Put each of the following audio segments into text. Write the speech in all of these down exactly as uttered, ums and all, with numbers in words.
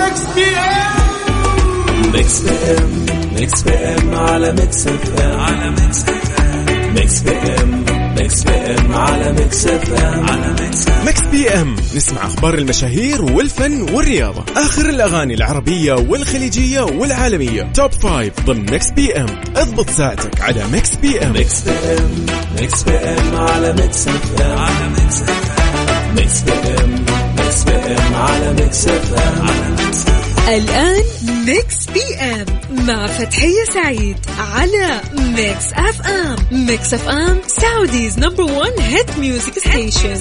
ميكس بي ام ميكس بي ام على ميكس اف ام على ميكس اف ام ميكس بي ام ميكس بي ام على ميكس اف ام على ميكس ميكس بي ام نسمع اخبار المشاهير والفن والرياضه، اخر الاغاني العربيه والخليجيه والعالميه، توب فايف ضمن ميكس بي ام. اضبط ساعتك على ميكس بي ام. ميكس بي ام ميكس بي ام على ميكس اف ام على ميكس اف ام ميكس بي ام ميكس بي ام على ميكس اف ام على ميكس. الآن ميكس بي ام مع فتحية سعيد على ميكس اف ام. ميكس اف ام سعوديز نمبر ون هيت ميوزك ستيشن.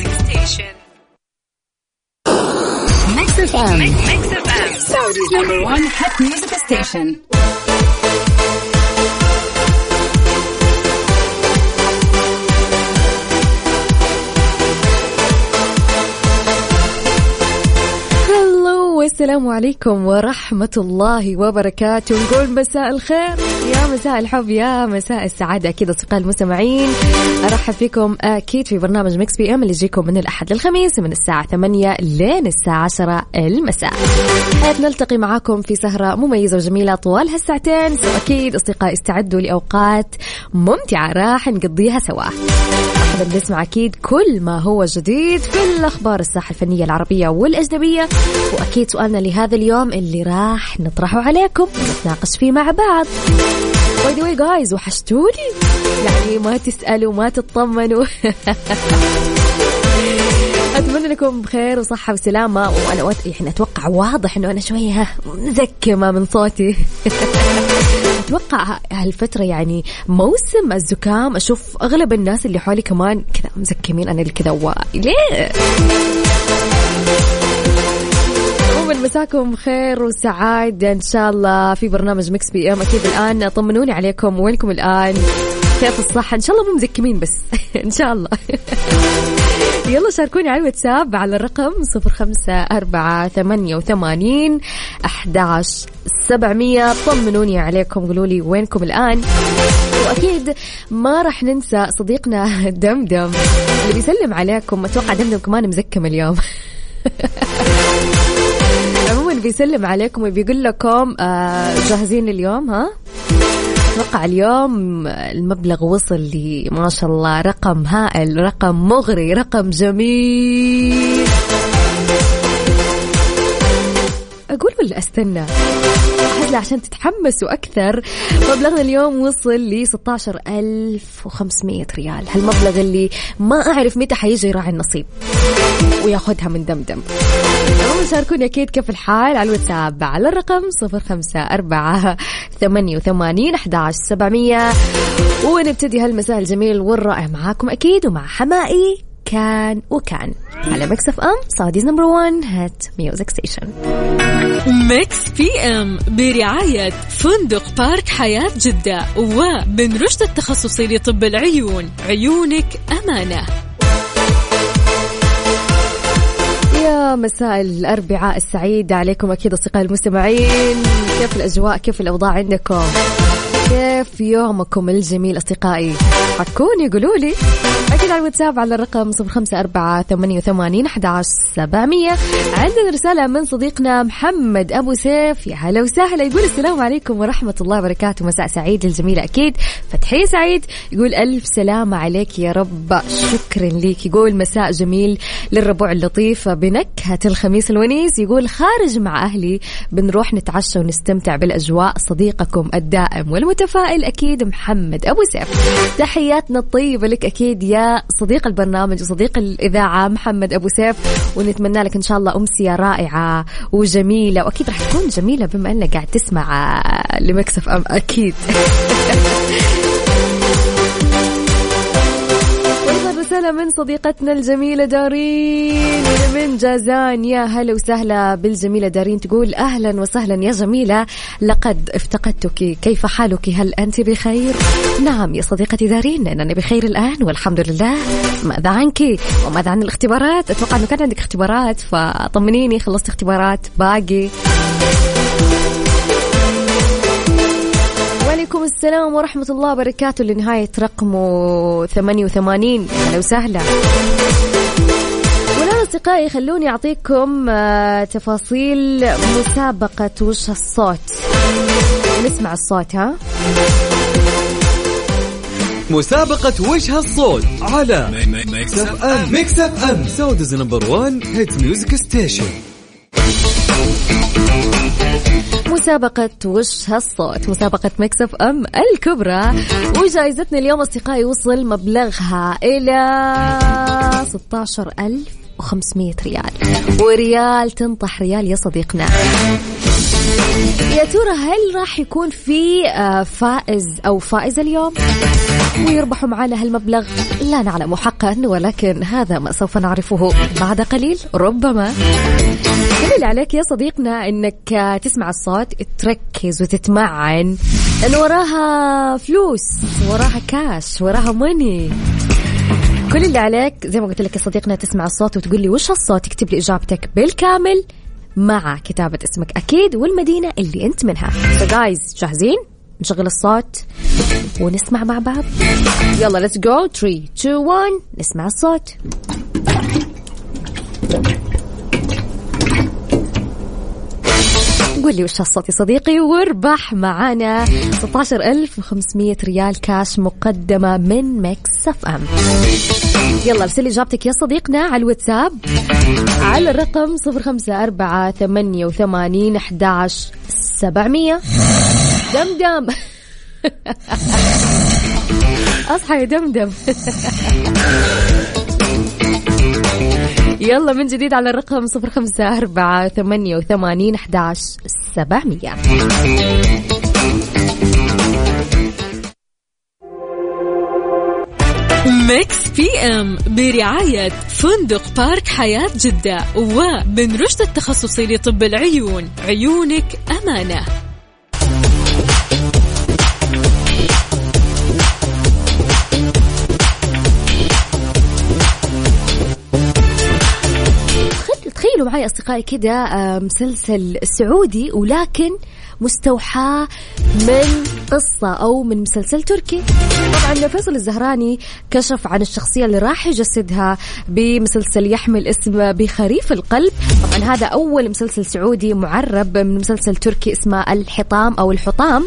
ميكس اف ام سعوديز نمبر ون هيت ميوزك ستيشن. السلام عليكم ورحمة الله وبركاته. نقول مساء الخير، يا مساء الحب، يا مساء السعادة. أكيد أصدقاء المستمعين أرحب فيكم أكيد في برنامج ميكس بي أم اللي يجيكم من الأحد للخميس من الساعة ثمانية لين الساعة عشرة المساء. حيث نلتقي معاكم في سهرة مميزة وجميلة طوال هالساعتين. أكيد أصدقاء استعدوا لأوقات ممتعة راح نقضيها سوا. أحب نسمع أكيد كل ما هو جديد في الأخبار الساحة الفنية العربية والأجنبية، وأكيد سؤالنا لهذا اليوم اللي راح نطرحه عليكم ونتناقش فيه مع بعض. باي ذا واي جايز، وحشتوني يعني، ما تسألوا ما تطمنوا. أتمنى لكم بخير وصحة وسلامة. وأنا يعني أتوقع واضح إنه أنا شوية مزكمة من صوتي. أتوقع هالفترة يعني موسم الزكام. أشوف أغلب الناس اللي حولي كمان كذا مزكمين، أنا اللي كذا ليه؟ ومن مساكم خير وسعادة إن شاء الله في برنامج ميكس بي أم. أكيد الآن طمنوني عليكم، وينكم الآن؟ كيف الصحة؟ إن شاء الله مو مزكمين بس إن شاء الله. يلا شاركوني على الواتساب على الرقم صفر خمسة أربعة ثمانية وثمانين أحد عشر سبعمية. طمنوني عليكم، قولوا لي وينكم الآن. وأكيد ما رح ننسى صديقنا دمدم اللي بيسلم عليكم. أتوقع دمدم كمان مزكم اليوم. عموما بيسلم عليكم وبيقول لكم آه جاهزين اليوم؟ ها أتوقع اليوم المبلغ وصل لي ما شاء الله رقم هائل، رقم مغري، رقم جميل. أقول ولا أستنى أحد عشان تتحمسوا أكثر؟ مبلغنا اليوم وصل لي ستة عشر ألف وخمسمية ريال. هالمبلغ اللي ما أعرف متى حيجي راعي النصيب وياخدها من دمدم. شاركوني أكيد كيف الحال على الواتساب على الرقم صفر خمسة أربعة ثمانية وثمانين أحد عشر سبعمية. ونبتدي هالمساء الجميل والرائع معاكم أكيد ومع حمائي كان وكان على ميكس اف ام سعوديز نمبر وان هات ميوزك ستيشن. ميكس بي ام برعاية فندق بارك حياة جدة وبن رشد التخصصي لطب العيون، عيونك أمانة. يا مساء الأربعاء السعيد عليكم أكيد أصدقائي المستمعين. كيف الأجواء؟ كيف الأوضاع عندكم؟ كيف يومكم الجميل أصدقائي؟ حكوني قولوا لي أكيد على الواتساب على الرقم صفر خمسة أربعة ثمانية وثمانين أحد عشر سبعمية. عندنا رسالة من صديقنا محمد أبو سيف، يا هلا وسهلا. يقول السلام عليكم ورحمة الله وبركاته، مساء سعيد للجميلة أكيد فتحية سعيد. يقول ألف سلامة عليك يا رب، شكرا ليك. يقول مساء جميل للربوع اللطيف بنكهة الخميس الونيس. يقول خارج مع أهلي بنروح نتعشى ونستمتع بالأجواء. صديقكم الدائم والمتفائل أكيد محمد أبو سيف. تحياتنا الطيبة لك أكيد يا صديق البرنامج وصديق الإذاعة محمد أبو سيف، ونتمنى لك إن شاء الله أمسية رائعة وجميلة، وأكيد راح تكون جميلة بما أنك قاعد تسمع لميكس اف ام أكيد. رسالة من صديقتنا الجميلة دارين من جازان، يا هلا وسهلا بالجميلة دارين. تقول أهلا وسهلا يا جميلة، لقد افتقدتك، كيف حالك؟ هل أنت بخير؟ نعم يا صديقتي دارين، أنا بخير الآن والحمد لله. ماذا عنك وماذا عن الاختبارات؟ أتوقع أنه كان عندك اختبارات، فطمنيني خلصت اختبارات باقي؟ وعليكم السلام ورحمة الله وبركاته لنهاية رقمه ثمانية وثمانين. أهلا وسهلا. وناس أصدقائي خلوني أعطيكم تفاصيل مسابقة وش هالصوت. نسمع الصوت. ها مسابقة وش هالصوت على ميكس اف ام. ميكس اف ام سعوديز نمبر وان هيت ميوزك ستيشن. مسابقة وش هالصوت، مسابقة ميكس اف ام الكبرى، وجائزتنا اليوم أصدقائي وصل مبلغها إلى ستة عشر ألف وخمسمية ريال، وريال تنطح ريال يا صديقنا. يا ترى هل راح يكون في فائز أو فائزة اليوم ويربحوا معنا هالمبلغ؟ لا نعلم حقا، ولكن هذا ما سوف نعرفه بعد قليل ربما. كل اللي عليك يا صديقنا انك تسمع الصوت، تركز وتتمعن، لأن وراها فلوس، وراها كاش، وراها موني. كل اللي عليك زي ما قلت لك يا صديقنا تسمع الصوت وتقول لي وش هالصوت، تكتب لي إجابتك بالكامل مع كتابة اسمك أكيد والمدينة اللي أنت منها. so guys جاهزين؟ نشغل الصوت ونسمع مع بعض. يلا let's go three two one نسمع الصوت. قول لي وش هالصوت يا صديقي واربح معانا ستة عشر ألف وخمسمية ريال كاش مقدمة من ميكس اف ام. يلا ارسل إجابتك يا صديقنا على الواتساب على الرقم صفر خمسة أربعة ثمانية وثمانين أحد عشر سبعمية. دمدم أصحى يا دمدم. يلا من جديد على الرقم صفر خمسة أربعة ثمانية وثمانين أحد عشر سبعمية. ميكس بي ام برعاية فندق بارك حياة جدة ومن رشد التخصصي لطب العيون، عيونك أمانة. تخيلوا معي أصدقائي كده مسلسل سعودي ولكن مستوحى من قصة أو من مسلسل تركي. طبعا فيصل الزهراني كشف عن الشخصية اللي راح يجسدها بمسلسل يحمل اسم بخريف القلب. طبعا هذا أول مسلسل سعودي معرب من مسلسل تركي اسمه الحطام أو الحطام.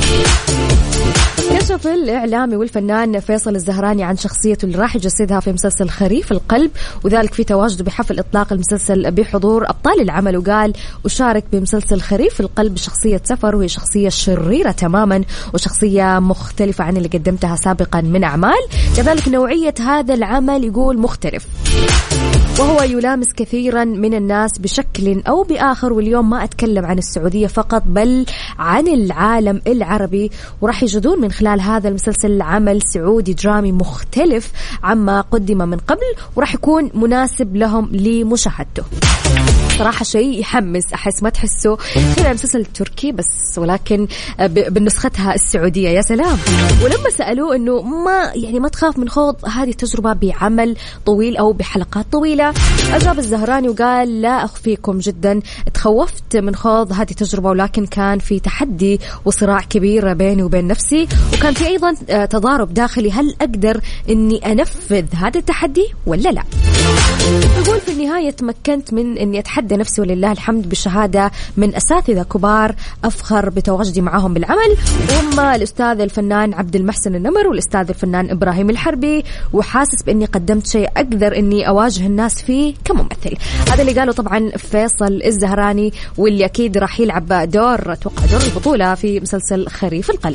كشف الإعلامي والفنان فيصل الزهراني عن شخصيته اللي راح يجسدها في مسلسل خريف القلب، وذلك في تواجده بحفل إطلاق المسلسل بحضور أبطال العمل. وقال أشارك بمسلسل خريف القلب شخصية سفر، وهي شخصية شريرة تماما وشخصية مختلفة عن اللي قدمتها سابقا من أعمال. كذلك نوعية هذا العمل يقول مختلف، وهو يلامس كثيرا من الناس بشكل أو بآخر. واليوم ما أتكلم عن السعودية فقط بل عن العالم العربي، وراح يجدون من خلال هذا المسلسل عمل سعودي درامي مختلف عما قدم من قبل، وراح يكون مناسب لهم لمشاهدته. صراحة شيء يحمس، أحس ما تحسه كذا مسلسل تركي بس ولكن بنسختها السعودية. يا سلام. ولما سألوه إنه ما يعني ما تخاف من خوض هذه التجربة بعمل طويل أو بحلقات طويلة، أجاب الزهراني وقال لا أخفيكم جدا تخوفت من خوض هذه التجربة، ولكن كان في تحدي وصراع كبير بيني وبين نفسي، وكان في أيضا تضارب داخلي هل أقدر إني أنفذ هذا التحدي ولا لا. يقول في النهاية تمكنت من إني أتحدى نفسي ولله الحمد بشهادة من أساتذة كبار أفخر بتواجدي معهم بالعمل، وهم الأستاذ الفنان عبد المحسن النمر والأستاذ الفنان إبراهيم الحربي، وحاسس بإني قدمت شيء أقدر إني أواجه الناس فيه كممثل. هذا اللي قاله طبعا فيصل الزهراني، واللي أكيد راح يلعب دور توقع دور البطولة في مسلسل خريف القلب.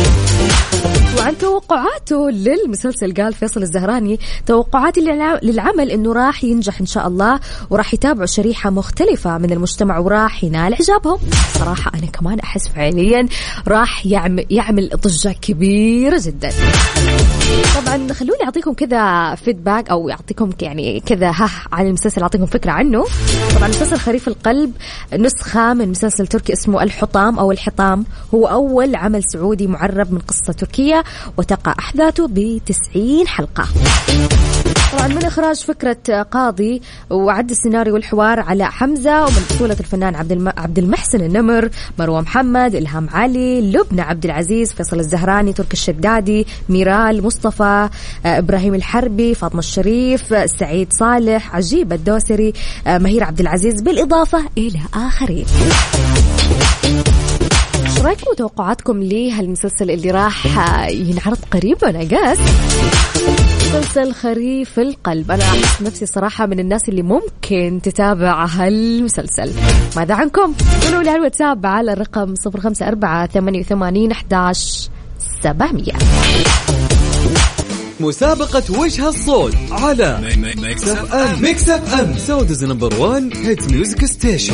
وعن توقعاته للمسلسل قال فيصل الزهراني توقعاتي للعمل إنه راح ينجح إن شاء الله، وراح يتابعوا شريحة مختلفة من المجتمع وراح ينال إعجابهم. صراحة أنا كمان أحس فعليا راح يعمل, يعمل ضجة كبيرة جدا. طبعا خلوني أعطيكم كذا فيدباك أو يعطيكم يعني كذا ها عن المسلسل، أعطيكم فكرة عنه. طبعا مسلسل خريف القلب نسخة من مسلسل تركي اسمه الحطام أو الحطام، هو أول عمل سعودي معرب من قصة تركية، وتقع أحداثه بتسعين حلقة. طبعا من إخراج فكرة قاضي، وعد السيناريو والحوار على حمزة، ومن بطولة الفنان عبد الم... عبد المحسن النمر، مروة محمد، إلهام علي، لبنى عبد العزيز، فيصل الزهراني، تركي الشدادي، ميرال، مصطفى مصطفى، إبراهيم الحربي، فاطمة الشريف، سعيد صالح، عجيب الدوسري، مهير عبد العزيز، بالإضافة إلى آخرين. ايش رايكم وتوقعاتكم لهالمسلسل اللي راح ينعرض قريبا؟ أجاز مسلسل خريف القلب. أنا أحس نفسي صراحة من الناس اللي ممكن تتابع هالمسلسل. ماذا عنكم؟ قولوا لي على الواتساب على الرقم صفر خمسة أربعة ثمانية وثمانين أحد عشر سبعمية. مسابقة وجه الصوت على ميكس اف ام. ميكس اف ام سعوديز نمبر وان هيت ميوزك ستيشن.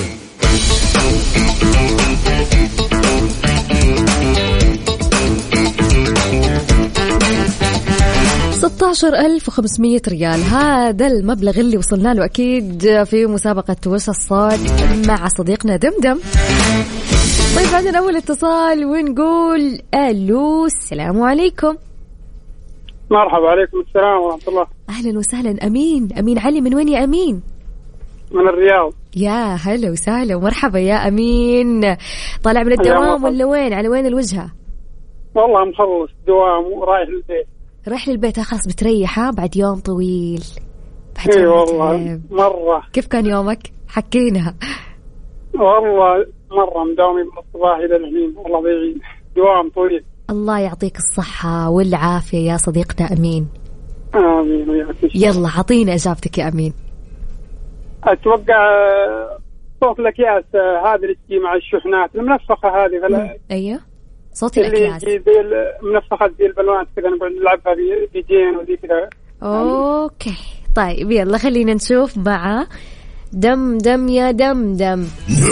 ستة عشر ألف وخمسمية ريال هذا المبلغ اللي وصلنا له أكيد في مسابقة وش الصوت مع صديقنا دمدم. طيب عندنا أول اتصال ونقول ألو، السلام عليكم. مرحبا. عليكم السلام ورحمة الله. أهلا وسهلا. أمين أمين علي، من وين يا أمين؟ من الرياض. يا هلا وسهلا ومرحبا يا أمين. طالع من الدوام ولا وين؟ على وين الوجهة؟ والله مخلص دوام ورايح للبيت. رايح للبيت؟ خلاص بتريح بعد يوم طويل. اي والله مرة. كيف كان يومك؟ حكينا. والله مرة مداومي من الصباح إلى الحين، والله ضيعين دوام طويل. الله يعطيك الصحة والعافية يا صديقنا أمين. آمين وياك. يلا عطينا إجابتك يا أمين. أتوقع صوت الأكياس هذا اللي تجي مع الشحنات المنفخة هذه. فلا أيوه صوت الأكياس اللي زي المنفخة زي البلوانات كذا نقعد نلعبها في جين ودي كذا. أوكي طيب يلا خلينا نشوف مع دم دم يا دم دم.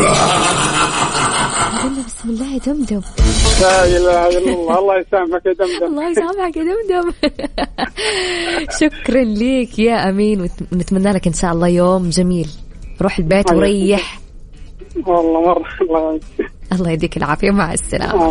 بسم الله يا دمدم. لا اله الا الله. الله يسامحك يا دمدم. الله يسامحك يا دمدم. شكرا ليك يا أمين، ونتمنى لك إن شاء الله يوم جميل. روح البيت وريح. والله مرة الله الله يديك العافية. مع السلامة.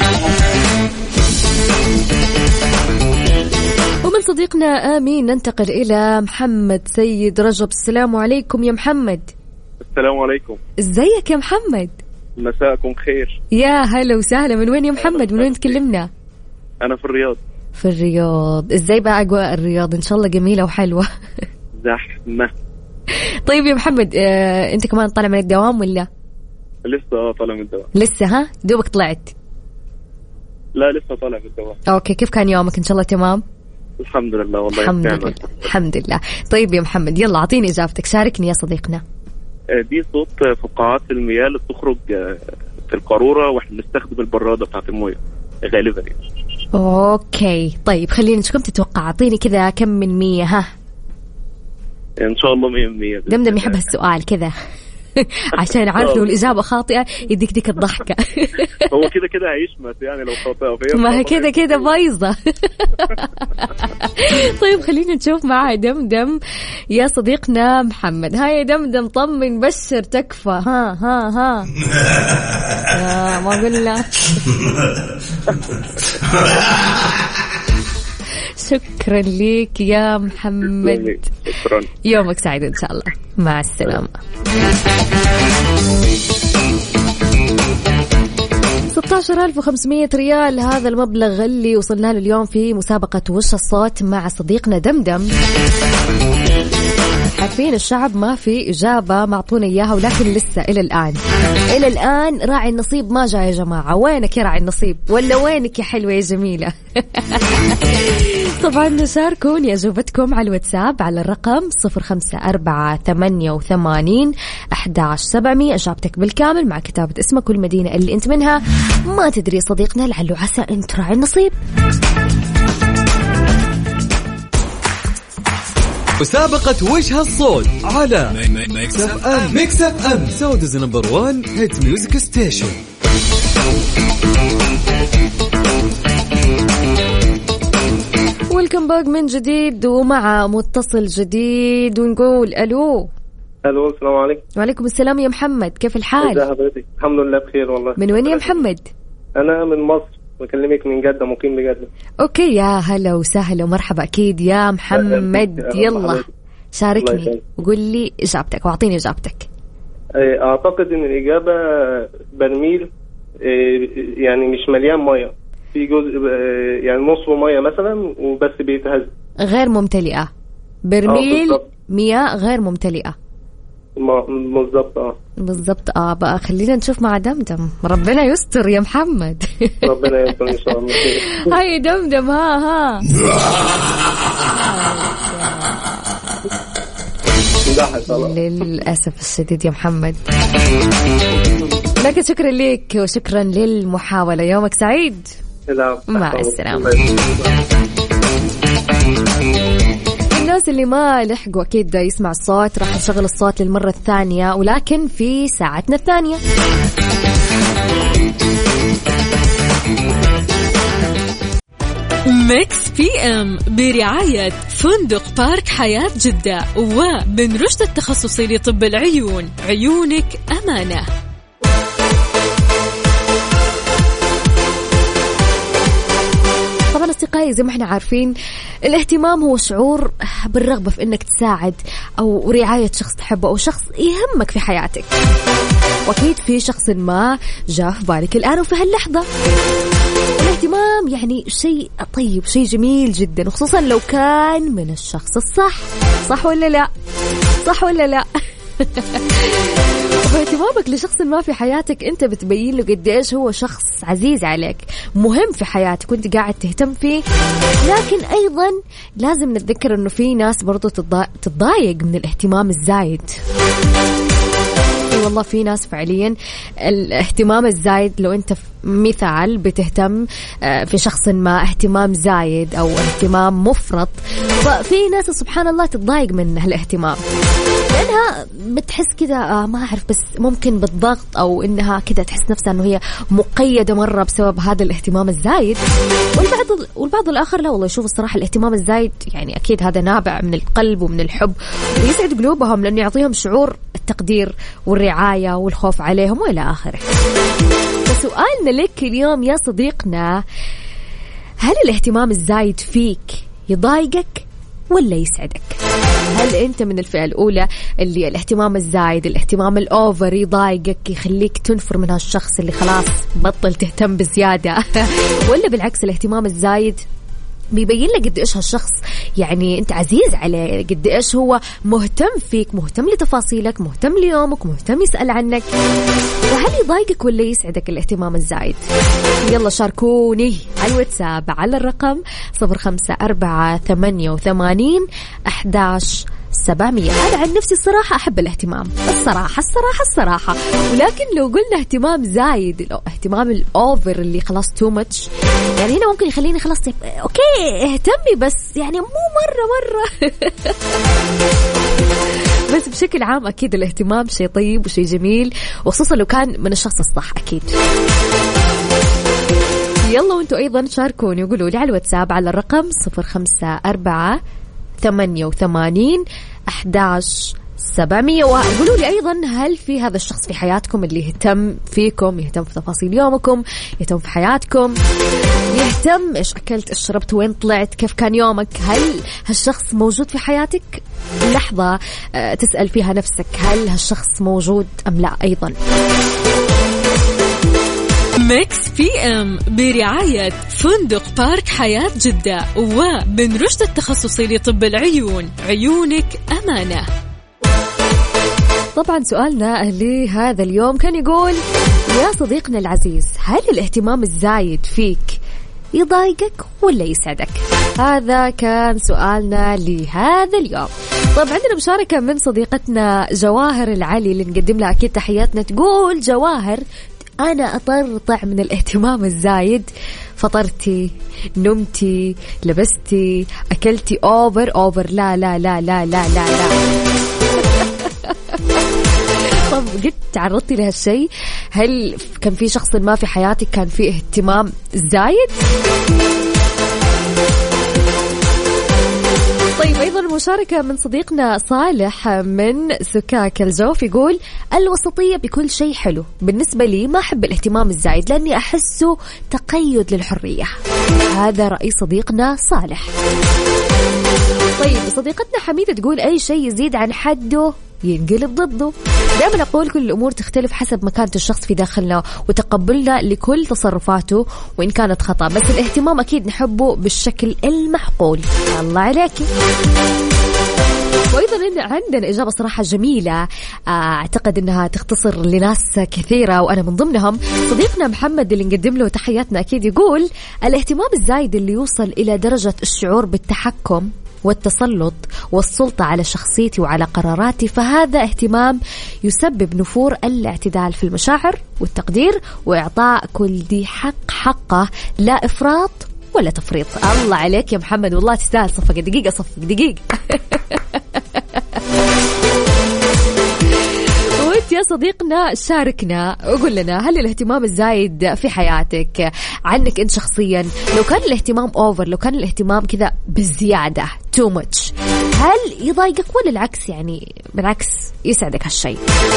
ومن صديقنا آمين ننتقل إلى محمد سيد رجب. السلام عليكم يا محمد. السلام عليكم. ازيك يا محمد؟ مساءكم خير. يا هلا وسهلا. من وين يا محمد؟ من وين تكلمنا؟ أنا في الرياض. في الرياض. ازاي بقى أجواء الرياض؟ إن شاء الله جميلة وحلوة. زحمة. طيب يا محمد آه، أنت كمان طالع من الدوام ولا؟ لسه طالع من الدوام. لسه ها؟ دوبك طلعت؟ لا لسه طالع من الدوام. أوكي كيف كان يومك؟ إن شاء الله تمام؟ الحمد لله والله. الحمد لله. الحمد لله. طيب يا محمد يلا أعطيني إجابتك، شاركني يا صديقنا. دي صوت فقاعات المياه اللي بتخرج في القارورة واحنا بنستخدم البرادة بتاعت المياه غالبا يعني. اوكي طيب خلينا نشوف كم تتوقع. اعطيني كذا كم من مية. ها ان شاء الله مية مية. دمدم يحب هالسؤال كذا عشان عارف لو الإجابة خاطئة يديك ديك الضحكة. هو كده كده هيشمت يعني لو خاطئة. ما هي كده كده بايظة. طيب خلينا نشوف معها دمدم يا صديقنا محمد. هاي يا دمدم طمن بشر تكفى. ها ها ها يا ما قلنا. شكرا ليك يا محمد. شكرا. يومك سعيد إن شاء الله. مع السلامة. ستة عشر ألف وخمسمية ريال هذا المبلغ اللي وصلنا له اليوم في مسابقة وش الصوت مع صديقنا دمدم. عارفين الشعب ما في إجابة معطونا إياها، ولكن لسه إلى الآن إلى الآن راعي النصيب ما جاء يا جماعة. وينك يا راعي النصيب؟ ولا وينك يا حلوة يا جميلة؟ طبعا شاركوني أجوبتكم على الواتساب على الرقم صفر خمسة أربعة ثمانية وثمانين أحد عشر سبعمية. أجابتك بالكامل مع كتابة اسمك والمدينة اللي أنت منها. ما تدري صديقنا لعله عسى أنت راعي النصيب. مسابقة وجه الصوت على ميكس اف ام. ميكس اف ام سعوديز نمبر وان هيت ميوزك ستيشن. ويلكم باك من جديد ومع متصل جديد ونقول ألو. ألو السلام عليكم. وعليكم السلام يا محمد، كيف الحال؟ ازي حضرتك؟ الحمد لله بخير والله. من وين يا محمد؟ أنا من مصر، بكلمك من جدة، مقيم بجدة. أوكي يا هلا وسهلا ومرحبا أكيد يا محمد. يلا شاركني وقول لي إجابتك واعطيني إجابتك. أعتقد إن الإجابة برميل يعني مش مليان مية. في جزء ب- يعني نصه ميه مثلا وبس بيتهز. غير ممتلئة، برميل بالضبط. مياه غير ممتلئة. ما- بالضبط اه بالضبط. اه بقى خلينا نشوف مع دمدم، ربنا يستر يا محمد. ربنا يستر ان شاء الله. هاي دمدم ها ها. للأسف الشديد يا محمد، لكن شكرا لك وشكرا للمحاولة. يومك سعيد. مع السلامة. الناس اللي ما لحقوا أكيد يسمع الصوت راح نشغل الصوت للمرة الثانية، ولكن في ساعتنا الثانية. ميكس بي ام برعاية فندق بارك حياة جدة وبن رشد التخصصي لطب العيون، عيونك أمانة. طبعا أصدقائي زي ما احنا عارفين الاهتمام هو شعور بالرغبة في انك تساعد او رعاية شخص تحبه او شخص يهمك في حياتك، واكيد في شخص ما جاء في بالك الآن وفي هاللحظة. الاهتمام يعني شيء طيب، شيء جميل جدا، وخصوصا لو كان من الشخص الصح. صح ولا لا؟ صح ولا لا؟ واهتمامك لشخص ما في حياتك انت بتبين له قد ايش هو شخص عزيز عليك، مهم في حياتك وانت قاعد تهتم فيه. لكن ايضا لازم نتذكر انه في ناس برضو تتضايق من الاهتمام الزايد. والله في ناس فعليا الاهتمام الزايد، لو انت مثال بتهتم في شخص ما اهتمام زايد او اهتمام مفرط، ففي ناس سبحان الله تتضايق من هالاهتمام لأنها بتحس كده آه ما أعرف، بس ممكن بالضغط أو إنها كده تحس نفسها إنه هي مقيدة مرة بسبب هذا الاهتمام الزايد. والبعض والبعض الآخر لا والله يشوف الصراحة الاهتمام الزايد يعني أكيد هذا نابع من القلب ومن الحب ويسعد قلوبهم لأنه يعطيهم شعور التقدير والرعاية والخوف عليهم وإلى آخره. فسؤالنا لك اليوم يا صديقنا، هل الاهتمام الزايد فيك يضايقك ولا يسعدك؟ هل أنت من الفئة الأولى اللي الاهتمام الزايد، الاهتمام الأوفر يضايقك يخليك تنفر من هالشخص اللي خلاص بطل تهتم بزيادة، ولا بالعكس الاهتمام الزايد بيبين لك قد إيش هالشخص يعني أنت عزيز عليه، قد إيش هو مهتم فيك، مهتم لتفاصيلك، مهتم ليومك، مهتم يسأل عنك؟ وهل يضايقك ولا يسعدك الاهتمام الزايد؟ يلا شاركوني على الواتساب على الرقم صفر خمسة أربعة ثمانية وثمانين أحداش سبعمية. أنا عن نفسي الصراحة أحب الاهتمام، الصراحة الصراحة الصراحة ولكن لو قلنا اهتمام زايد، لو اهتمام الأوفر اللي خلاص تو ماتش، يعني هنا ممكن يخليني خلاص أوكي اهتمي بس يعني مو مرة مرة. بس بشكل عام أكيد الاهتمام شيء طيب وشيء جميل، وخصوصا لو كان من الشخص الصح أكيد. يلا وانتوا أيضا شاركوني وقولوا لي على الواتساب على الرقم صفر خمسة أربعة ثمانية وثمانين أحداش سبعمية، وقولوا لي أيضا هل في هذا الشخص في حياتكم اللي يهتم فيكم، يهتم في تفاصيل يومكم، يهتم في حياتكم، يهتم إيش أكلت، إيش شربت، وين طلعت، كيف كان يومك؟ هل هالشخص موجود في حياتك؟ لحظة تسأل فيها نفسك هل هالشخص موجود أم لا أيضا. ميكس بي ام برعاية فندق بارك حياة جدة وبن رشد التخصصي لطب العيون، عيونك أمانة. طبعا سؤالنا لهذا اليوم كان يقول يا صديقنا العزيز، هل الاهتمام الزايد فيك يضايقك ولا يسعدك؟ هذا كان سؤالنا لهذا اليوم. طبعا عندنا مشاركة من صديقتنا جواهر العلي اللي نقدم لها أكيد تحياتنا. تقول جواهر أنا أطرطع من الاهتمام الزايد، فطرتي، نمتي، لبستي، أكلتي أوفر أوفر لا لا لا لا لا لا لا. طب قد تعرضتي لهالشيء؟ هل كان في شخص ما في حياتك كان في اهتمام زايد؟ طيب أيضا مشاركة من صديقنا صالح من سكاك الجوف، يقول الوسطية بكل شيء حلو، بالنسبة لي ما أحب الاهتمام الزايد لأني أحسه تقيد للحرية. هذا رأي صديقنا صالح. طيب صديقتنا حميدة تقول أي شيء يزيد عن حده ينقلب ضده. دائما أقول كل الأمور تختلف حسب مكانة الشخص في داخلنا وتقبلنا لكل تصرفاته وإن كانت خطأ، بس الاهتمام أكيد نحبه بالشكل المحقول. الله عليكي. وأيضا عندنا إجابة صراحة جميلة أعتقد أنها تختصر لناس كثيرة وأنا من ضمنهم. صديقنا محمد اللي نقدم له تحياتنا أكيد يقول الاهتمام الزايد اللي يوصل إلى درجة الشعور بالتحكم والتسلط والسلطة على شخصيتي وعلى قراراتي، فهذا اهتمام يسبب نفور الاعتدال في المشاعر والتقدير وإعطاء كل ذي حق حقه، لا إفراط ولا تفريط. الله عليك يا محمد، والله تستاهل صفقة. دقيقة صفقة دقيقة. وانت يا صديقنا شاركنا وقول لنا هل الاهتمام الزايد في حياتك عنك انت شخصيا، لو كان الاهتمام اوفر، لو كان الاهتمام كذا بالزيادة too much، هل يضايقك ولا العكس؟ يعني بالعكس يسعدك هالشيء.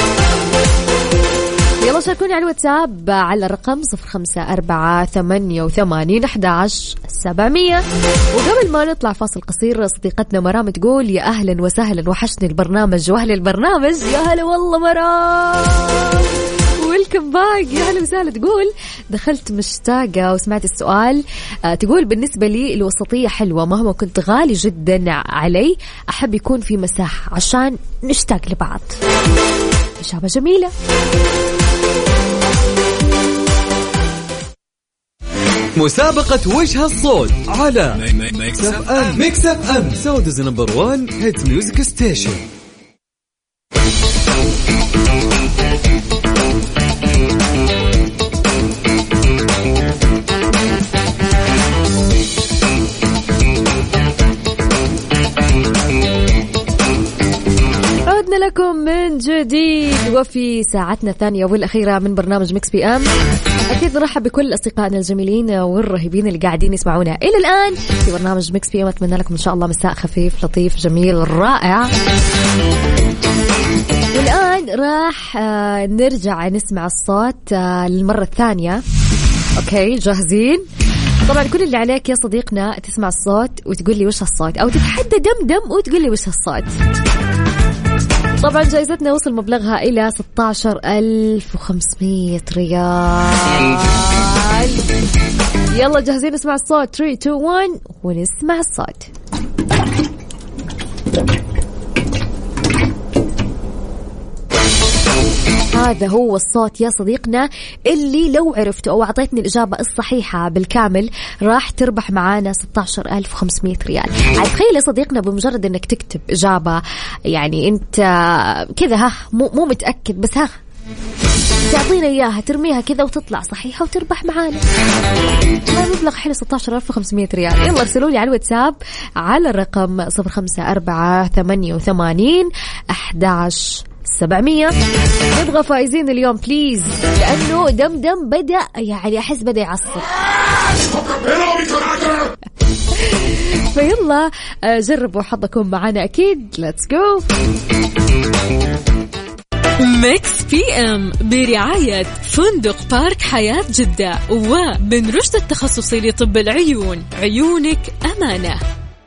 يلا شاركوني على الواتساب على الرقم صفر خمسة أربعة ثمانية وثمانين أحد عشر سبعمية. وقبل ما نطلع فاصل قصير، صديقتنا مرام تقول يا أهلا وسهلا وحشني البرنامج وأهل البرنامج. يا هلا والله مرام، ويلكم باك، يا هلا وسهلا. تقول دخلت مشتاقة وسمعت السؤال. آه تقول بالنسبة لي الوسطية حلوة، مهما كنت غالي جدا علي أحب يكون في مساحة عشان نشتاق لبعض. إجابة جميلة. مسابقة وجه الصوت على ميكس اف ام. ميكس اف ام سعوديز نمبر وان هيت ميوزك ستيشن. عدنا لكم من جديد وفي ساعتنا الثانية والأخيرة من برنامج ميكس بي أم. أكيد نرحب بكل أصدقائنا الجميلين والرهيبين اللي قاعدين يسمعونا إلى الآن في برنامج ميكس بي أم. أتمنى لكم إن شاء الله مساء خفيف لطيف جميل رائع. والآن راح نرجع نسمع الصوت للمرة الثانية. أوكي جاهزين؟ طبعا كل اللي عليك يا صديقنا تسمع الصوت وتقول لي وش هالصوت، أو تتحدى دمدم وتقول لي وش هالصوت. طبعا جائزتنا وصل مبلغها إلى ستة عشر ألف وخمسمية ريال. يلا جاهزين نسمع الصوت؟ ثلاثة اثنين واحد ونسمع الصوت. هذا هو الصوت يا صديقنا اللي لو عرفته أو أعطيتني الإجابة الصحيحة بالكامل راح تربح معانا ستة عشر ألف وخمسمية ريال. تخيل يا صديقنا بمجرد أنك تكتب إجابة يعني أنت كذا ها مو, مو متأكد، بس ها تعطينا إياها ترميها كذا وتطلع صحيحة وتربح معانا. ما مبلغ حلو ستة عشر ألف وخمسمية ريال. يلا ارسلوا لي على الواتساب على الرقم صفر خمسة أربعة ثمانية وثمانين أحد عشر سبعمية. نبغى فائزين اليوم بليز، لأنه دمدم بدأ يعني أحس بدأ يعصب. فيلا جربوا حظكم معنا أكيد. Let's go. ميكس بي ام برعاية فندق بارك حياة جدة ومن رشد التخصصي لطب العيون. عيونك أمانة.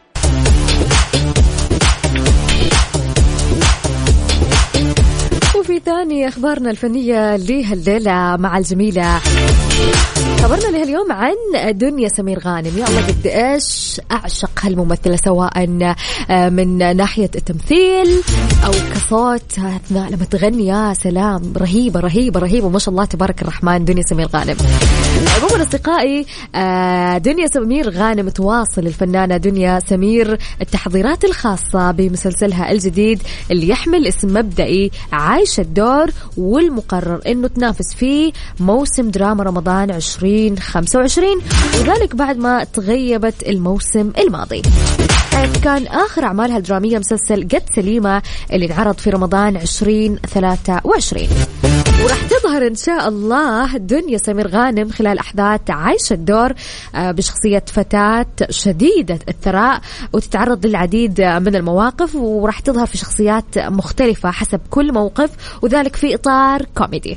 وفي ثاني أخبارنا الفنية لهالليلة مع الجميلة، خبرنا لها اليوم عن دنيا سمير غانم. يا الله قد إيش أعشق هالممثلة، سواء من ناحية التمثيل أو كصوت أثناء لما تغني. يا سلام، رهيبة رهيبة رهيبة ما شاء الله تبارك الرحمن دنيا سمير غانم. عموما أصدقائي، دنيا سمير غانم تواصل الفنانة دنيا سمير التحضيرات الخاصة بمسلسلها الجديد اللي يحمل اسم مبدئي عايشة الدور، والمقرر أنه تنافس فيه موسم دراما رمضان عشرين خمسة وعشرين، وذلك بعد ما تغيبت الموسم الماضي، حيث كان آخر أعمالها الدرامية مسلسل قد سليمة اللي انعرض في رمضان عشرين ثلاثة وعشرين. وراح تظهر إن شاء الله دنيا سمير غانم خلال أحداث عايشة الدور بشخصية فتاة شديدة الثراء، وتتعرض للعديد من المواقف، وراح تظهر في شخصيات مختلفة حسب كل موقف، وذلك في إطار كوميدي.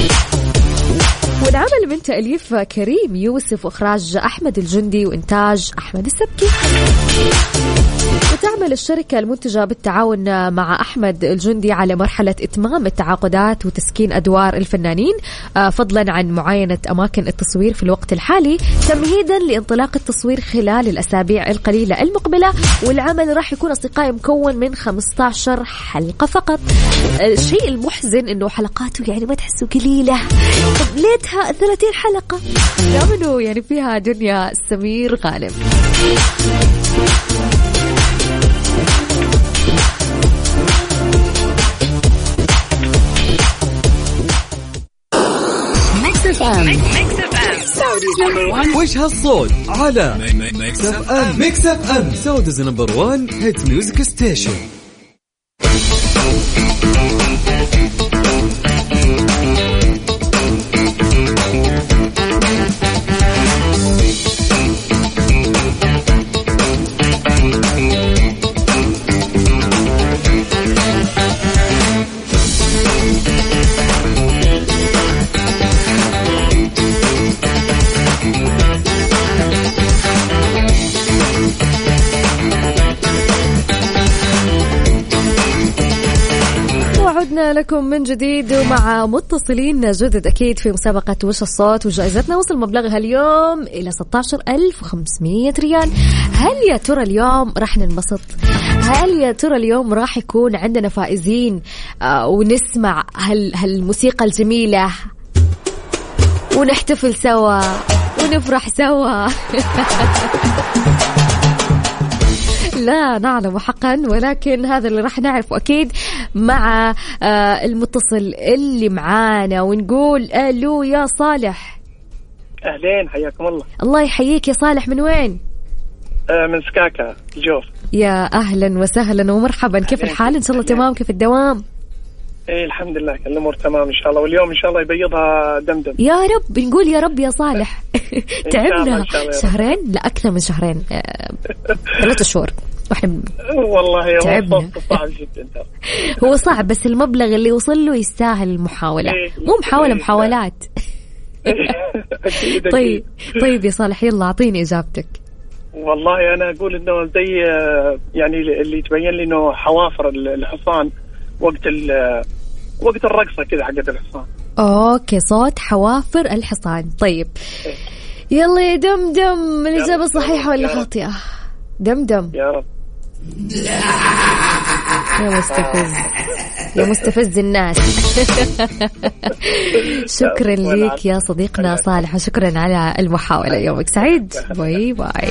والعمل من تأليف كريم يوسف وإخراج أحمد الجندي وإنتاج أحمد السبكي. وتعمل الشركة المنتجة بالتعاون مع أحمد الجندي على مرحلة إتمام التعاقدات وتسكين أدوار الفنانين، فضلا عن معاينة أماكن التصوير في الوقت الحالي تمهيدا لانطلاق التصوير خلال الأسابيع القليلة المقبلة. والعمل راح يكون أصدقائي مكون من خمسة عشر حلقة فقط. الشيء المحزن إنه حلقاته يعني ما تحسوا قليلة، طب ليتها ثلاثين حلقة يعملوا يعني فيها دنيا سمير غانم. وش هالصوت على ميكس اف ام. ميكس اف ام سعوديز نمبر وان هيت ميوزك ستيشن. عدنا لكم من جديد ومع متصلين جدد أكيد في مسابقة وش الصوت، وجائزتنا وصل مبلغها اليوم إلى ستة عشر ألف وخمسمية ريال. هل يا ترى اليوم راح ننبسط؟ هل يا ترى اليوم راح يكون عندنا فائزين آه ونسمع هال هالموسيقى الجميلة ونحتفل سوا ونفرح سوا؟ لا نعلم حقا، ولكن هذا اللي راح نعرفه أكيد مع المتصل اللي معانا. ونقول ألو يا صالح. أهلين، حياكم الله. الله يحييك يا صالح، من وين؟ آه من سكاكا الجوف. يا أهلا وسهلا ومرحبا، كيف الحال؟ إن شاء الله تمام، كيف الدوام؟ إيه الحمد لله، الأمور تمام إن شاء الله، واليوم إن شاء الله يبيضها دمدم يا رب. نقول يا رب يا صالح. تعبنا شهرين، لا أكثر من شهرين، ثلاثة شهور واحنا والله تعبنا. صعب جدا. هو صعب بس المبلغ اللي وصل له يستاهل المحاولة، مو محاولة محاولات. طيب طيب يا صالح، يلا أعطيني إجابتك. والله أنا أقول إنه زي يعني اللي تبين لي إنه حوافر الحصان وقت وقت الرقصة كذا حقت الحصان. أوكي، صوت حوافر الحصان. طيب يلا يا دمدم، الإجابة صحيحة ولا خاطئة؟ دمدم يا رب. يا مستفز يا مستفز الناس. شكرا لك يا صديقنا صالح، وشكرا على المحاولة. يومك سعيد، باي باي.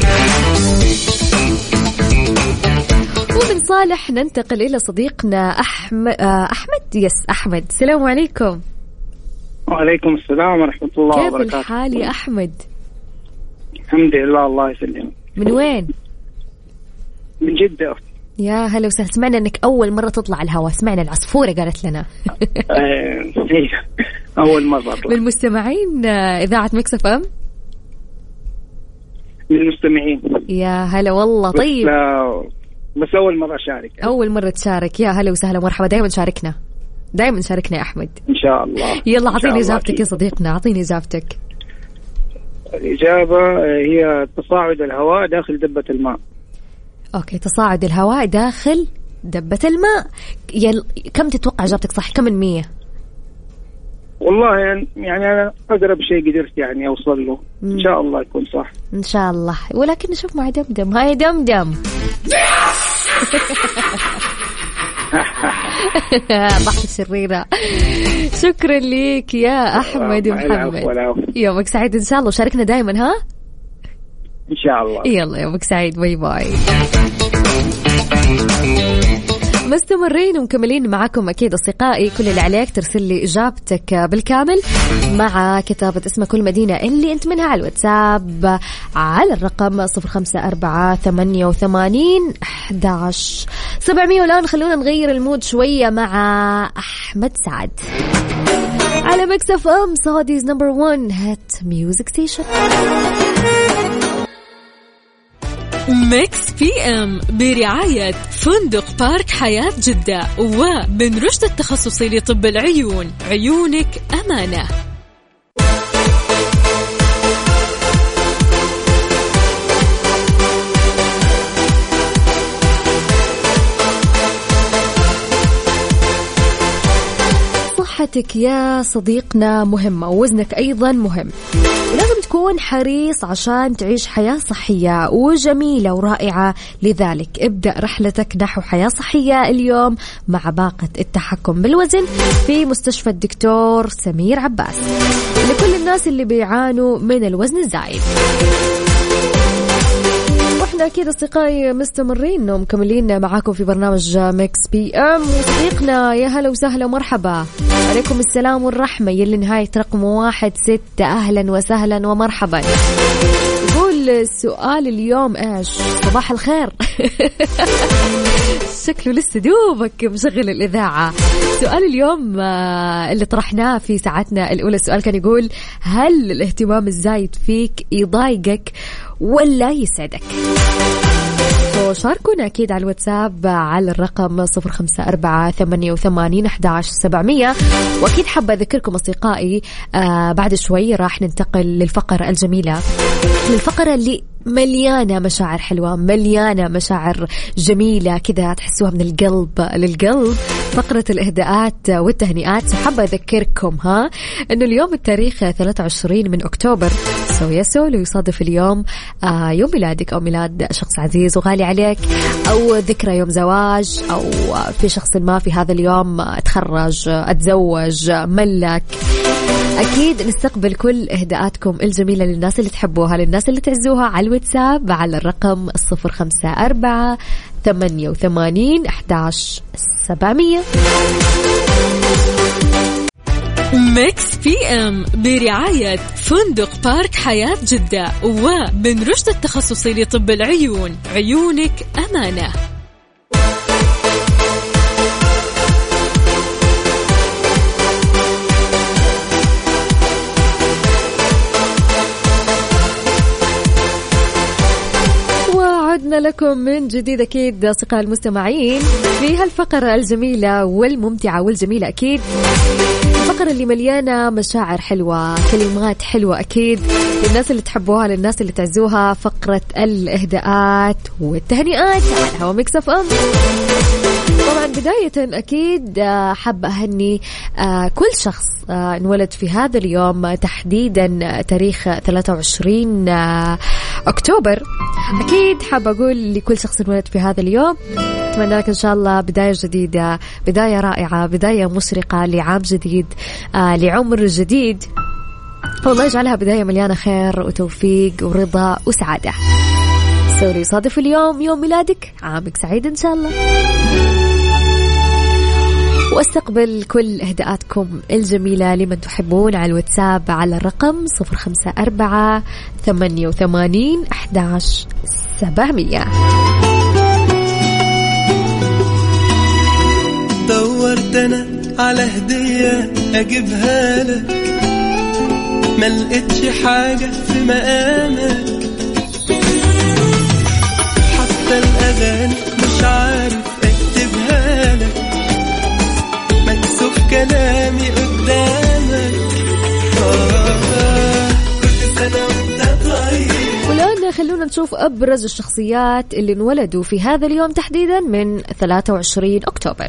ومن صالح ننتقل إلى صديقنا أحمد. أحمد يس أحمد، السلام عليكم. وعليكم السلام ورحمة الله كيف وبركاته. كيف الحال يا أحمد؟ الحمد لله، الله يسلمك. من وين؟ من جدة. يا هلا وسهلا. سمعنا أنك أول مرة تطلع الهواء، سمعنا العصفورة قالت لنا. أول مرة أطلع. من المستمعين إذاعة ميكس اف ام؟ من المستمعين. يا هلا والله. طيب بس أول مرة أشارك. أول مرة تشارك، يا هلا وسهلا مرحبا. دايما شاركنا، دايما شاركنا يا أحمد إن شاء الله. يلا أعطيني إجابتك يا صديقنا، أعطيني إجابتك. الإجابة هي تصاعد الهواء داخل دبة الماء. أوكي، تصاعد الهواء داخل دبة الماء. يل... كم تتوقع إجابتك صح؟ كم من مية؟ والله يعني, يعني أنا أقرب شيء قدرت يعني أوصل له. إن شاء الله يكون صح إن شاء الله، ولكن نشوف مع دمدم. هاي دمدم. ضحك شريرة. شكرا لك يا أحمد محمد، يومك سعيد إن شاء الله، وشاركنا دائما. ها إن شاء الله. يلا يومك سعيد، باي باي. مستمرين ومكملين معاكم أكيد أصدقائي. كل اللي عليك ترسل لي إجابتك بالكامل مع كتابة اسمك والمدينة اللي أنت منها على الواتساب على الرقم صفر خمسة أربعة ثمانية وثمانين أحد عشر سبعمية. والآن خلونا نغير المود شوية مع أحمد سعد على ميكس اف ام سعوديز نمبر وان هات ميوزك ستيشن. ميكس بي ام برعاية فندق بارك حياة جدة وبن رشد التخصصي لطب العيون، عيونك أمانة. صحتك يا صديقنا مهمة، ووزنك أيضا مهم، ولازم تكون حريص عشان تعيش حياة صحية وجميلة ورائعة. لذلك ابدأ رحلتك نحو حياة صحية اليوم مع باقة التحكم بالوزن في مستشفى الدكتور سمير عباس، لكل الناس اللي بيعانوا من الوزن الزايد. واحنا اكيد اصدقائي مستمرين ومكملين معاكم في برنامج ميكس بي ام. وصديقنا يا هلا وسهلا ومرحبا، عليكم السلام والرحمة، يلي نهاية رقم واحد ستة، اهلا وسهلا ومرحبا. يقول السؤال اليوم ايش؟ صباح الخير. شكله لسه دوبك مشغل الإذاعة. سؤال اليوم اللي طرحناه في ساعتنا الأولى، السؤال كان يقول: هل الاهتمام الزايد فيك يضايقك ولا يسعدك؟ شاركونا أكيد على الواتساب على الرقم صفر خمسة أربعة ثمانية وثمانين أحد عشر سبعمية. وأكيد حابة أذكركم أصدقائي آه بعد شوي راح ننتقل للفقرة الجميلة، للفقرة اللي مليانة مشاعر حلوة، مليانة مشاعر جميلة كذا تحسوها من القلب للقلب، فقرة الإهداءات والتهنئات. حابة أذكركم ها أنه اليوم التاريخ ثلاثة وعشرين من أكتوبر، سو يسو لو يصادف اليوم آه يوم ميلادك أو ميلاد شخص عزيز وغالي عليك، أو ذكرى يوم زواج، أو في شخص ما في هذا اليوم تخرج، أتزوج، ملك، أكيد نستقبل كل إهداءاتكم الجميلة للناس اللي تحبوها، للناس اللي تعزوها على الواتساب على الرقم صفر خمسة أربعة ثمانية وثمانين أحد عشر سبعمية. ميكس بي ام برعاية فندق بارك حياة جدة وبن رشد التخصصي لطب العيون، عيونك أمانة. عدنا لكم من جديد أكيد أصدقائي المستمعين في هالفقرة الجميلة والممتعة والجميلة، أكيد الفقرة اللي مليانة مشاعر حلوة، كلمات حلوة أكيد للناس اللي تحبوها، للناس اللي تعزوها، فقرة الإهداءات والتهنئات على هوا ميكس اف ام. طبعا بداية أكيد حابة أهني كل شخص انولد في هذا اليوم، تحديدا تاريخ ثلاثة وعشرين أكتوبر. أكيد حابة أقول لكل شخص انولد في هذا اليوم أتمنى لك إن شاء الله بداية جديدة، بداية رائعة، بداية مشرقة لعام جديد، لعمر جديد، والله يجعلها بداية مليانة خير وتوفيق ورضا وسعادة. سوري يصادف اليوم يوم ميلادك، عامك سعيد إن شاء الله. واستقبل كل إهداءاتكم الجميلة لمن تحبون على الواتساب على الرقم صفر خمسة أربعة ثمانية وثمانين أحد عشر سبعمية. دورت أنا على هدية أجيبها لك، ما لقيتش حاجة في مقامك، حتى الأغاني مش عارف أكتبها لك، مكسوف كلامي قدامك. آه كل سنة وانت طيب. والآن خلونا نشوف أبرز الشخصيات اللي انولدوا في هذا اليوم تحديدا من ثلاثة وعشرين أكتوبر.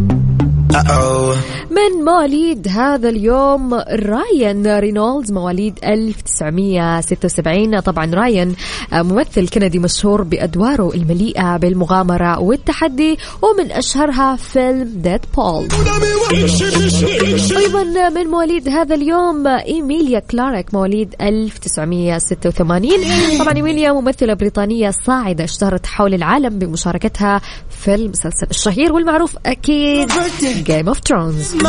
من مواليد هذا اليوم رايان رينولدز، مواليد ألف وتسعمية وستة وسبعين. طبعا رايان ممثل كندي مشهور بأدواره المليئة بالمغامرة والتحدي، ومن أشهرها فيلم ديد بول. أيضا من مواليد هذا اليوم إيميليا كلارك، مواليد ألف وتسعمية وستة وثمانين. طبعا إيميليا ممثلة بريطانية صاعدة اشتهرت حول العالم بمشاركتها في المسلسل الشهير والمعروف أكيد Game of Thrones.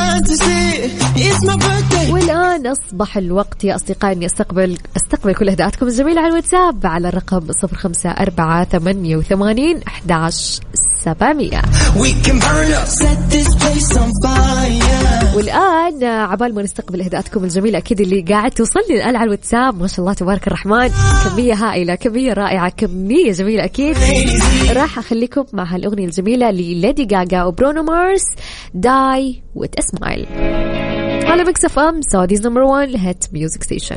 والآن أصبح الوقت يا أصدقائي أن يستقبل استقبل كل أهداءاتكم الجميلة على الواتساب على الرقم صفر خمسة أربعة ثمانية وثمانين أحد عشر سبعمية. والآن عبال ما نستقبل أهداءاتكم الجميلة أكيد اللي قاعد توصلني الآن على الواتساب، ما شاء الله تبارك الرحمن، كمية هائلة، كمية رائعة، كمية جميلة. أكيد راح أخليكم مع هالأغنية الجميلة لليدي غاغا وبرونو مارس، داي ويت اسمايل، على ميكس اف ام سعوديز نمبر وان هيت ميوزك ستيشن.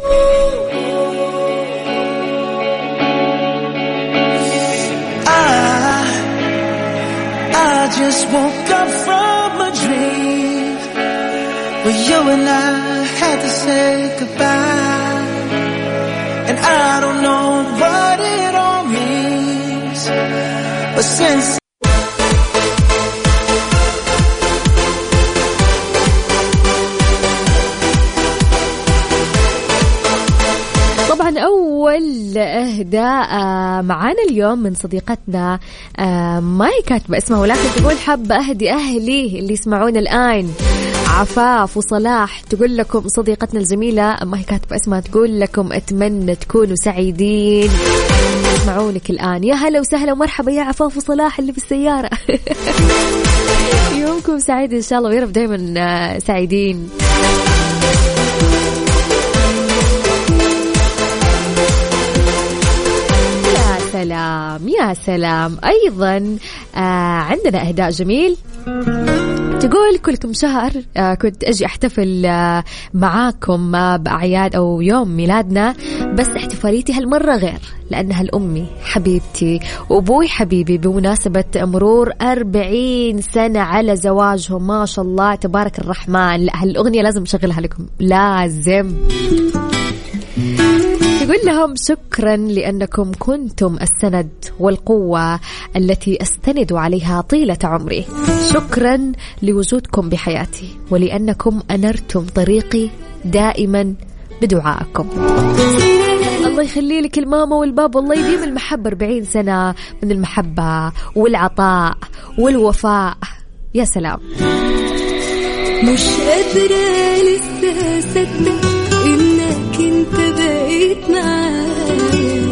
I just woke up from a dream. Well, you and I had to say goodbye, and I don't know what it all means, but since طبعا أول إهداء معانا اليوم من صديقتنا ما هي كاتبة اسمها ولكن تقول حابة أهدي أهلي اللي يسمعون الآن عفاف وصلاح. تقول لكم صديقتنا الجميلة ما هي كاتبة اسمها تقول لكم أتمنى تكونوا سعيدين يسمعونك الآن. يا هلا وسهلا ومرحبا يا عفاف وصلاح اللي بالسيارة. يومكم سعيد إن شاء الله ويا رب دايما سعيدين. سلام يا سلام. أيضا آه عندنا إهداء جميل تقول كلكم شهر آه كنت أجي أحتفل آه معاكم آه بأعياد أو يوم ميلادنا، بس احتفاليتي هالمرة غير لأنها الأمي حبيبتي وأبوي حبيبي بمناسبة مرور أربعين سنة على زواجهم. ما شاء الله تبارك الرحمن. لا هالأغنية لازم أشغلها لكم لازم. تقول لهم شكرا لأنكم كنتم السند والقوة التي أستند عليها طيلة عمري. شكرا لوجودكم بحياتي ولأنكم أنرتم طريقي دائما بدعائكم. الله يخلي لك الماما والباب والله يديم المحبة. أربعين سنة من المحبة والعطاء والوفاء. يا سلام. مش قادرة لسه أصدق إنك أنت بقيت معايا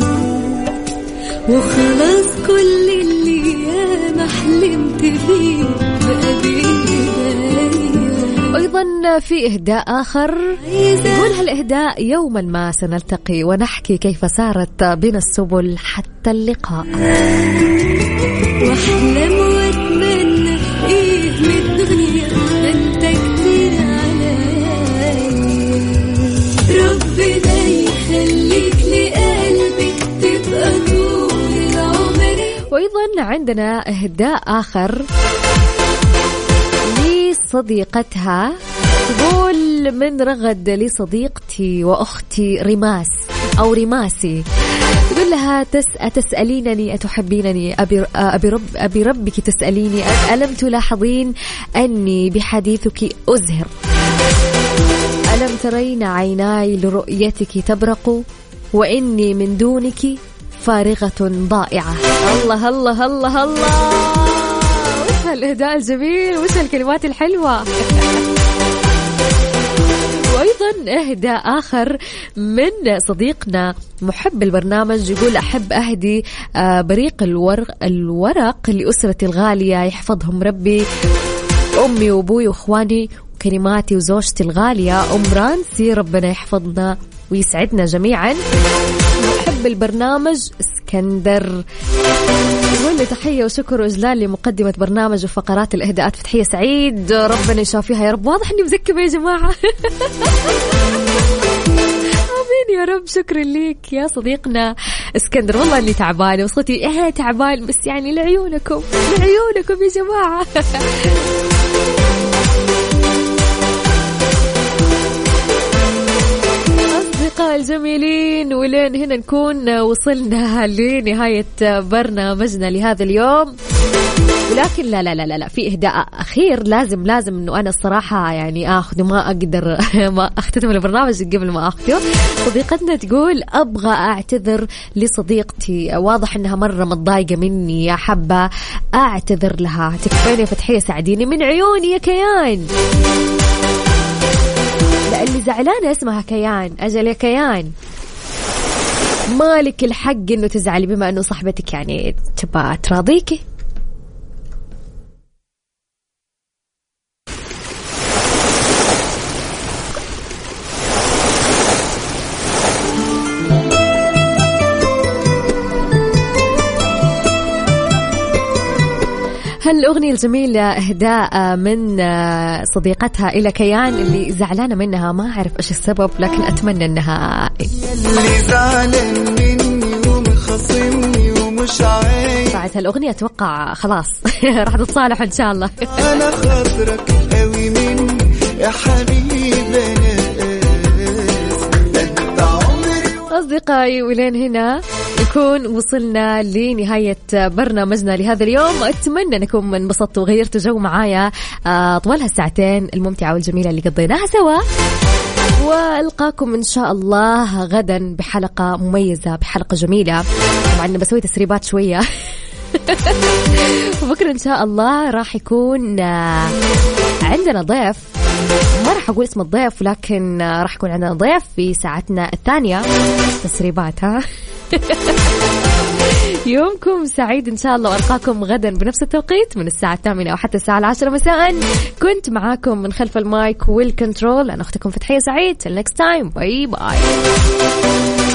وخلاص كل اللي أنا حلمت بيه بقى بين إيديا. أيضا في إهداء آخر يقول هالإهداء يوما ما سنلتقي ونحكي كيف سارت بنا السبل حتى اللقاء. وأحلم وأتمنى إيه من الدنيا أنت كتير عليا، ربنا يخليك لقلبي تبقى طول العمر. وأيضا عندنا إهداء آخر لصديقتها تقول من رغد لصديقتي وأختي رماس أو رماسي. تقول لها تسأ تسألينني أتحبينني أبي, أبي, رب أبي ربك تسأليني ألم تلاحظين أني بحديثك أزهر، ألم ترين عيناي لرؤيتك تبرق وإني من دونك فارغة ضائعة. الله الله الله الله. وش هالإهداء الجميل وش هالكلمات الحلوة. وأيضا إهداء آخر من صديقنا محب البرنامج يقول أحب أهدي بريق الورق, الورق لأسرتي الغالية يحفظهم ربي، أمي وأبوي وإخواني وكلماتي وزوجتي الغالية أم رانسي ربنا يحفظنا ويسعدنا جميعا. محب البرنامج اسكندر يقول لي تحية وشكر وإجلال لمقدمة برنامج وفقرات الإهداءات فتحية سعيد ربنا يشافيها يا رب. واضح إني مزكبة يا جماعة. آمين يا رب. شكرا ليك يا صديقنا اسكندر. والله إني تعبانة وصوتي إيه تعبان بس يعني لعيونكم لعيونكم يا جماعة. الجميلين ولين هنا نكون وصلنا لنهاية برنامجنا لهذا اليوم، ولكن لا لا لا لا في إهداء أخير لازم لازم إنه أنا الصراحة يعني أخذه، ما أقدر ما أختتم البرنامج قبل ما أخذه. صديقتنا تقول أبغى أعتذر لصديقتي، واضح إنها مرة متضايقة مني، يا حبة أعتذر لها. تكفيني فتحية سعديني من عيوني يا كيان. لا اللي زعلانة اسمها كيان. أجل يا كيان مالك الحق إنه تزعلي بما إنه صاحبتك يعني تبى تراضيكي. هالأغنية الجميلة إهداء من صديقتها إلى كيان اللي زعلانة منها، ما أعرف إيش السبب لكن أتمنى أنها بعد هالأغنية أتوقع خلاص راح تتصالح إن شاء الله. أنا خاطرك قوي مني يا حبيبنا أصدقائي. ولين هنا نكون وصلنا لنهاية برنامجنا لهذا اليوم. أتمنى أنكم انبسطتوا وغيرتوا جو معايا طوال هالساعتين الممتعة والجميلة اللي قضيناها سوا. وألقاكم إن شاء الله غدا بحلقة مميزة، بحلقة جميلة. طبعا بسوي تسريبات شوية. وبكرة إن شاء الله راح يكون عندنا ضيف، ما راح أقول اسم الضيف ولكن راح يكون عندنا ضيف في ساعتنا الثانية. تسريبات ها. يومكم سعيد إن شاء الله، وألقاكم غدا بنفس التوقيت من الساعة الثامنة أو حتى الساعة العاشرة مساء. كنت معاكم من خلف المايك والكنترول أنا أختكم فتحية سعيد. Till next time. باي باي.